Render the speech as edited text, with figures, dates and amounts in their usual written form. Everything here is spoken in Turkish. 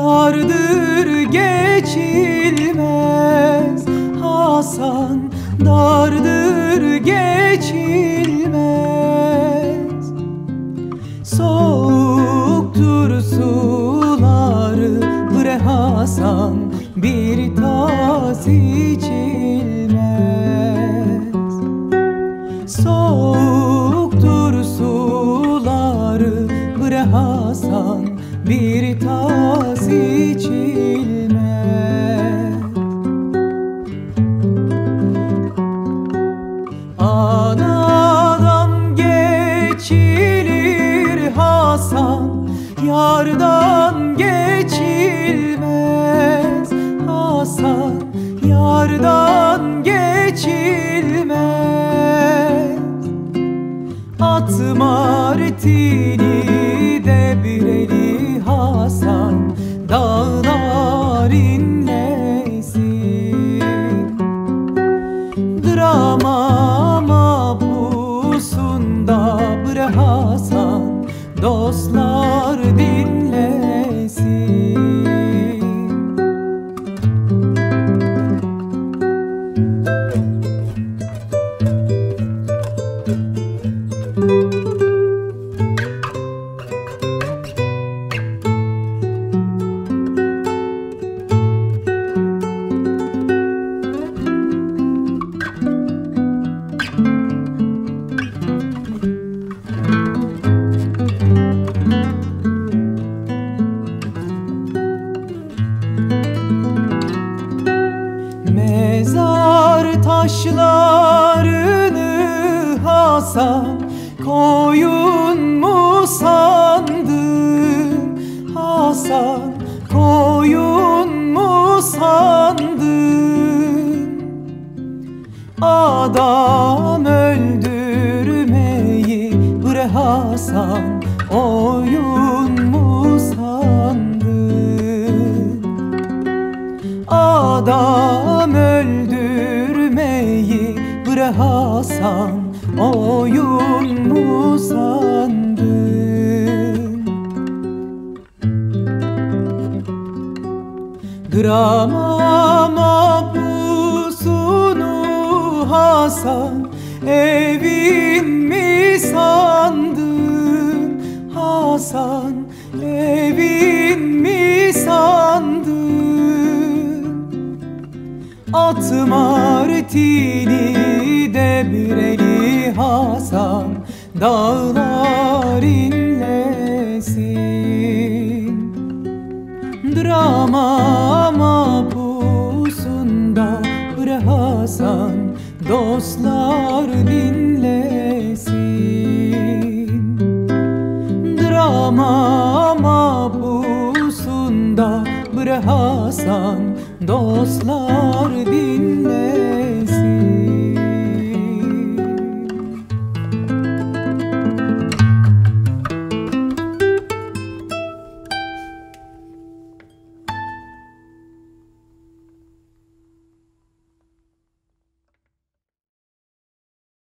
dardır geçilmez. Hasan, dardır geçilmez. Soğuktur suları, bre Hasan, bir tas içilmez. Soğuktur suları, bre Hasan, bir tas içilmez. Anadan geçilir Hasan, yardan geçilmez. Hasan, yardan geçilmez. At martini debreli Hasan, dağlar inlesin. Drama mapusunda bre Hasan, dostlar dinlesin. Mezar taşlarını Hasan, koyun mu sandın? Hasan, koyun mu sandın? Adam öldürmeyi bre Hasan, oyun mu sandın? Adam öldürmeyi bre Hasan, oyun mu sandın? Drama mapusunu Hasan, evin mi sandın? Hasan, evin mi sandın? At martini debreli Hasan, dağlar inlesin. Drama mapusunda bre Hasan, dostlar dinlesin. Drama mapusunda bre Hasan, dostlar dinlesin.